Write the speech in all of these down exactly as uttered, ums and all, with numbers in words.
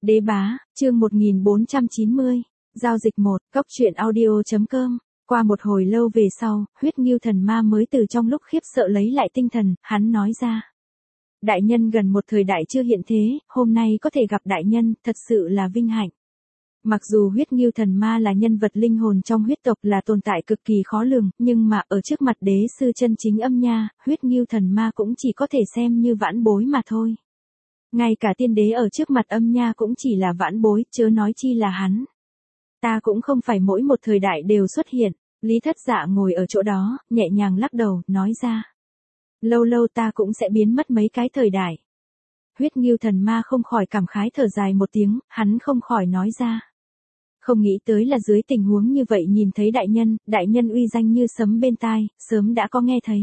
Đế bá, chương một nghìn bốn trăm chín mươi. Giao dịch một, cốc truyện audio.com. Qua một hồi lâu về sau, huyết ngưu thần ma mới từ trong lúc khiếp sợ lấy lại tinh thần, hắn nói ra. Đại nhân gần một thời đại chưa hiện thế, hôm nay có thể gặp đại nhân, thật sự là vinh hạnh. Mặc dù huyết ngưu thần ma là nhân vật linh hồn trong huyết tộc, là tồn tại cực kỳ khó lường, nhưng mà ở trước mặt đế sư chân chính Âm Nha, huyết ngưu thần ma cũng chỉ có thể xem như vãn bối mà thôi. Ngay cả tiên đế ở trước mặt Âm Nha cũng chỉ là vãn bối, chớ nói chi là hắn. Ta cũng không phải mỗi một thời đại đều xuất hiện. Lý Thất Dạ ngồi ở chỗ đó, nhẹ nhàng lắc đầu, nói ra. Lâu lâu ta cũng sẽ biến mất mấy cái thời đại. Huyết ngưu thần ma không khỏi cảm khái thở dài một tiếng, hắn không khỏi nói ra. Không nghĩ tới là dưới tình huống như vậy nhìn thấy đại nhân, đại nhân uy danh như sấm bên tai, sớm đã có nghe thấy.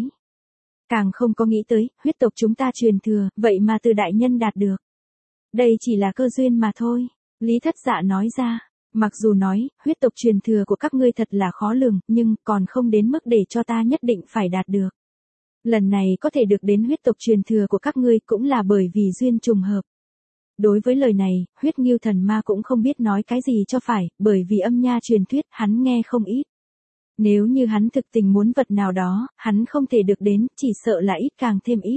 Càng không có nghĩ tới, huyết tộc chúng ta truyền thừa, vậy mà từ đại nhân đạt được. Đây chỉ là cơ duyên mà thôi, Lý Thất Dạ nói ra. Mặc dù nói, huyết tộc truyền thừa của các ngươi thật là khó lường, nhưng còn không đến mức để cho ta nhất định phải đạt được. Lần này có thể được đến huyết tộc truyền thừa của các ngươi cũng là bởi vì duyên trùng hợp. Đối với lời này, huyết ngưu thần ma cũng không biết nói cái gì cho phải, bởi vì Âm Nha truyền thuyết hắn nghe không ít. Nếu như hắn thực tình muốn vật nào đó, hắn không thể được đến, chỉ sợ là ít càng thêm ít.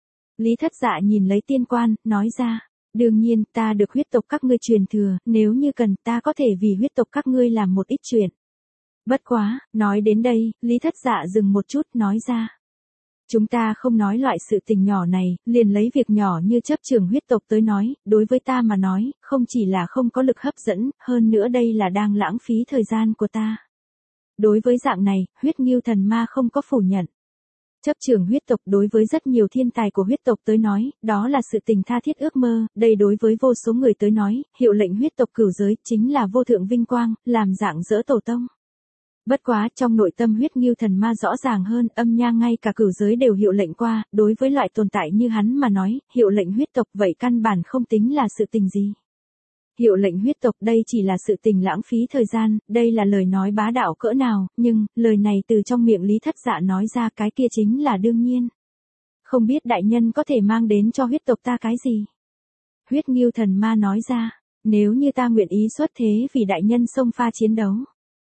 Lý Thất Dạ nhìn lấy tiên quan, nói ra. Đương nhiên, ta được huyết tộc các ngươi truyền thừa, nếu như cần ta có thể vì huyết tộc các ngươi làm một ít chuyện. Bất quá, nói đến đây, Lý Thất Dạ dừng một chút, nói ra. Chúng ta không nói loại sự tình nhỏ này, liền lấy việc nhỏ như chấp trường huyết tộc tới nói, đối với ta mà nói, không chỉ là không có lực hấp dẫn, hơn nữa đây là đang lãng phí thời gian của ta. Đối với dạng này, huyết ngưu thần ma không có phủ nhận. Chấp trường huyết tộc đối với rất nhiều thiên tài của huyết tộc tới nói, đó là sự tình tha thiết ước mơ, đây đối với vô số người tới nói, hiệu lệnh huyết tộc cửu giới chính là vô thượng vinh quang, làm dạng dỡ tổ tông. Bất quá, trong nội tâm huyết ngưu thần ma rõ ràng hơn, Âm Nha ngay cả cửu giới đều hiệu lệnh qua, đối với loại tồn tại như hắn mà nói, hiệu lệnh huyết tộc vậy căn bản không tính là sự tình gì. Hiệu lệnh huyết tộc đây chỉ là sự tình lãng phí thời gian, đây là lời nói bá đạo cỡ nào, nhưng, lời này từ trong miệng Lý Thất Dạ nói ra cái kia chính là đương nhiên. Không biết đại nhân có thể mang đến cho huyết tộc ta cái gì? Huyết ngưu thần ma nói ra, nếu như ta nguyện ý xuất thế vì đại nhân xông pha chiến đấu.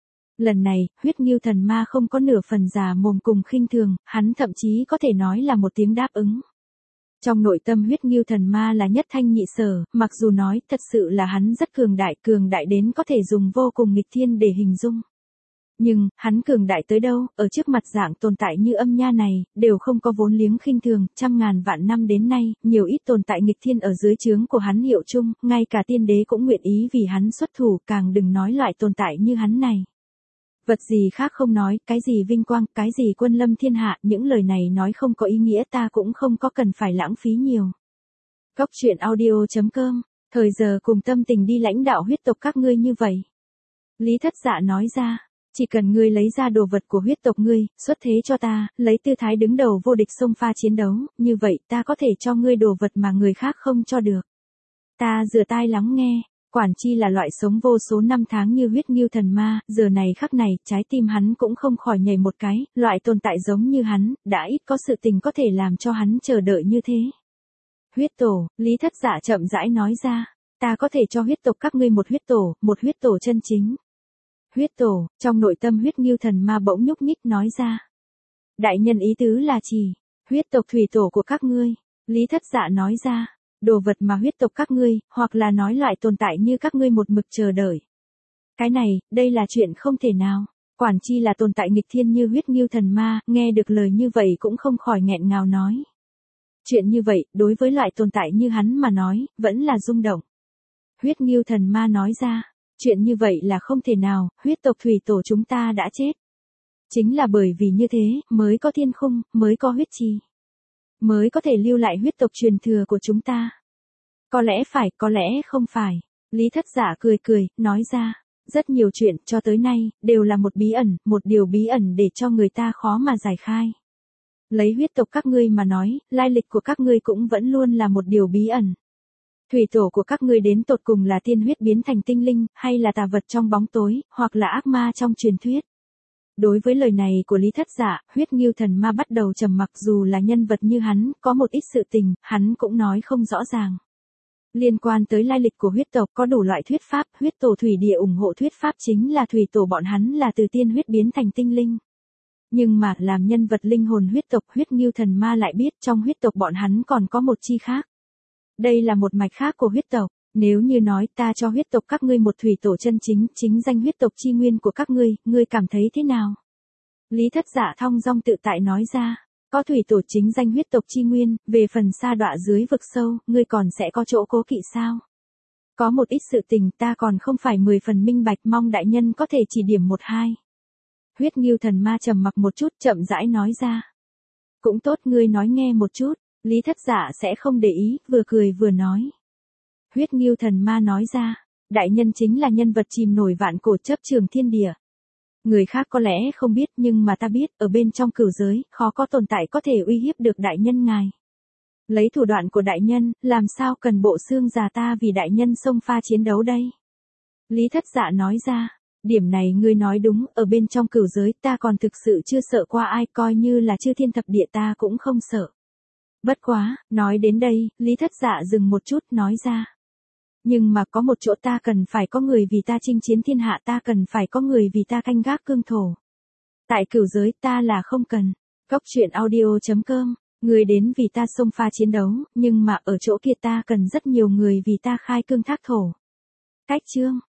Lần này, huyết ngưu thần ma không có nửa phần già mồm cùng khinh thường, hắn thậm chí có thể nói là một tiếng đáp ứng. Trong nội tâm huyết ngưu thần ma là nhất thanh nhị sở, mặc dù nói thật sự là hắn rất cường đại, cường đại đến có thể dùng vô cùng nghịch thiên để hình dung. Nhưng, hắn cường đại tới đâu, ở trước mặt dạng tồn tại như Âm Nha này, đều không có vốn liếng khinh thường, trăm ngàn vạn năm đến nay, nhiều ít tồn tại nghịch thiên ở dưới trướng của hắn hiệu chung, ngay cả tiên đế cũng nguyện ý vì hắn xuất thủ, càng đừng nói loại tồn tại như hắn này. Vật gì khác không nói, cái gì vinh quang, cái gì quân lâm thiên hạ, những lời này nói không có ý nghĩa, ta cũng không có cần phải lãng phí nhiều. Cốc truyện audio.com, thời giờ cùng tâm tình đi lãnh đạo huyết tộc các ngươi như vậy. Lý Thất Dạ nói ra, chỉ cần ngươi lấy ra đồ vật của huyết tộc ngươi, xuất thế cho ta, lấy tư thái đứng đầu vô địch xông pha chiến đấu, như vậy ta có thể cho ngươi đồ vật mà người khác không cho được. Ta rửa tai lắng nghe. Quản chi là loại sống vô số năm tháng như huyết ngưu thần ma, giờ này khắc này, trái tim hắn cũng không khỏi nhảy một cái, loại tồn tại giống như hắn, đã ít có sự tình có thể làm cho hắn chờ đợi như thế. Huyết tổ, Lý Thất Dạ chậm rãi nói ra, ta có thể cho huyết tộc các ngươi một huyết tổ, một huyết tổ chân chính. Huyết tổ, trong nội tâm huyết ngưu thần ma bỗng nhúc nhích nói ra. Đại nhân ý tứ là chỉ, huyết tộc thủy tổ của các ngươi, Lý Thất Dạ nói ra. Đồ vật mà huyết tộc các ngươi, hoặc là nói loại tồn tại như các ngươi một mực chờ đợi. Cái này, đây là chuyện không thể nào. Quản chi là tồn tại nghịch thiên như huyết ngưu thần ma, nghe được lời như vậy cũng không khỏi nghẹn ngào nói. Chuyện như vậy, đối với loại tồn tại như hắn mà nói, vẫn là rung động. Huyết ngưu thần ma nói ra, chuyện như vậy là không thể nào, huyết tộc thủy tổ chúng ta đã chết. Chính là bởi vì như thế, mới có thiên khung, mới có huyết trì. Mới có thể lưu lại huyết tộc truyền thừa của chúng ta. Có lẽ phải, có lẽ không phải. Lý Thất Dạ cười cười, nói ra. Rất nhiều chuyện, cho tới nay, đều là một bí ẩn, một điều bí ẩn để cho người ta khó mà giải khai. Lấy huyết tộc các ngươi mà nói, lai lịch của các ngươi cũng vẫn luôn là một điều bí ẩn. Thủy tổ của các ngươi đến tột cùng là tiên huyết biến thành tinh linh, hay là tà vật trong bóng tối, hoặc là ác ma trong truyền thuyết. Đối với lời này của Lý Thất Dạ, huyết ngưu thần ma bắt đầu trầm mặc, dù là nhân vật như hắn, có một ít sự tình, hắn cũng nói không rõ ràng. Liên quan tới lai lịch của huyết tộc có đủ loại thuyết pháp, huyết tổ thủy địa ủng hộ thuyết pháp chính là thủy tổ bọn hắn là từ tiên huyết biến thành tinh linh. Nhưng mà làm nhân vật linh hồn huyết tộc huyết Ngưu Thần Ma lại biết trong huyết tộc bọn hắn còn có một chi khác. Đây là một mạch khác của huyết tộc, nếu như nói ta cho huyết tộc các ngươi một thủy tổ chân chính, chính danh huyết tộc chi nguyên của các ngươi, ngươi cảm thấy thế nào? Lý Thất Dạ thong dong tự tại nói ra, có thủy tổ chính danh huyết tộc chi nguyên, về phần sa đọa dưới vực sâu, ngươi còn sẽ có chỗ cố kỵ sao? Có một ít sự tình ta còn không phải mười phần minh bạch, mong đại nhân có thể chỉ điểm một hai. Huyết Ngưu Thần Ma trầm mặc một chút chậm rãi nói ra. Cũng tốt, ngươi nói nghe một chút. Lý Thất Dạ sẽ không để ý, vừa cười vừa nói. Huyết Ngưu Thần Ma nói ra, đại nhân chính là nhân vật chìm nổi vạn cổ chấp trường thiên địa. Người khác có lẽ không biết nhưng mà ta biết, ở bên trong cửu giới, khó có tồn tại có thể uy hiếp được đại nhân ngài. Lấy thủ đoạn của đại nhân, làm sao cần bộ xương già ta vì đại nhân xông pha chiến đấu đây? Lý Thất Dạ nói ra, điểm này ngươi nói đúng, ở bên trong cửu giới ta còn thực sự chưa sợ qua ai, coi như là chư thiên thập địa ta cũng không sợ. Bất quá, nói đến đây, Lý Thất Dạ dừng một chút nói ra. Nhưng mà có một chỗ ta cần phải có người vì ta chinh chiến thiên hạ, ta cần phải có người vì ta canh gác cương thổ. Tại cửu giới ta là không cần. Cốc truyện audio chấm com, người đến vì ta xông pha chiến đấu, nhưng mà ở chỗ kia ta cần rất nhiều người vì ta khai cương thác thổ. Cách chương